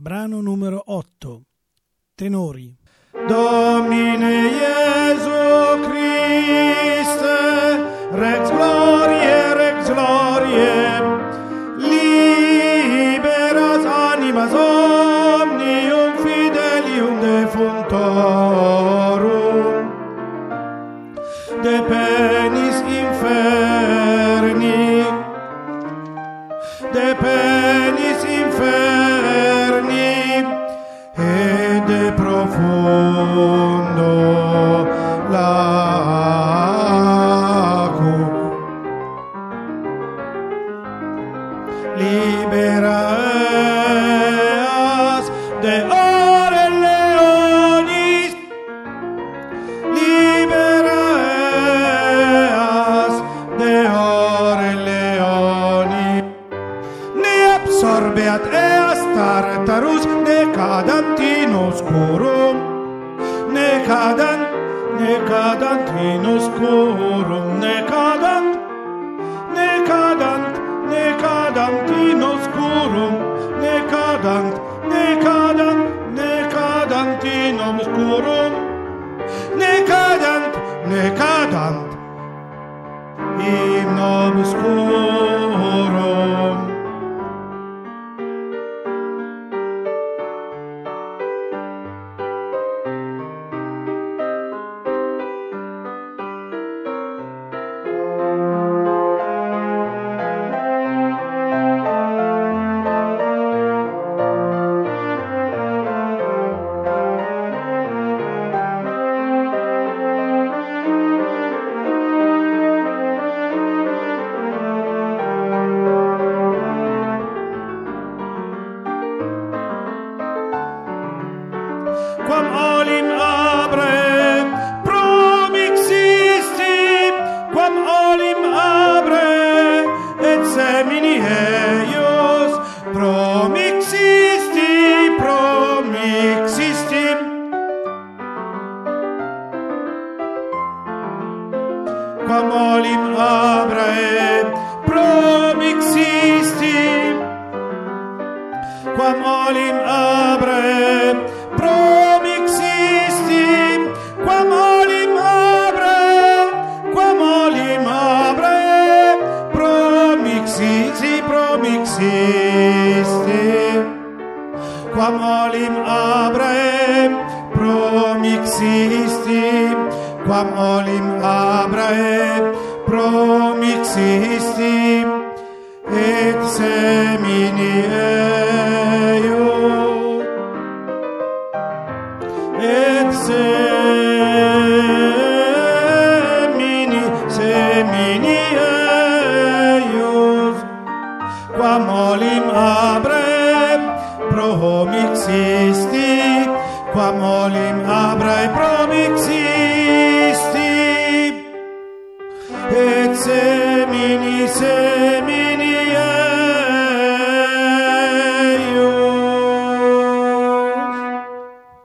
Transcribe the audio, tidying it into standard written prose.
Brano numero 8. Tenori. Domine Iesu Christe, Rex Gloriae, liberas animas omnium fidelium defunctorum, de penis inferni, et de profundo lacum. Libera eas de ore leonis, libera eas de ore leonis, ne absorbeat eas tartarus, ne cadant in oscurum, ne cadant in oscurum, ne cadant in oscurum, ne cadant in oscurum, ne cadant in obscurum. Quam olim abre promixisti, quam olim abre et semini eius promixisti, quam olim abre promixisti, quam olim abre promixisti, quam olim abre promixisti, quam olim abre promixisti, quam olim abre promixisti, et semini eius, et semini eius, quam olim abre promixisti, quam olim abre promixisti, et semini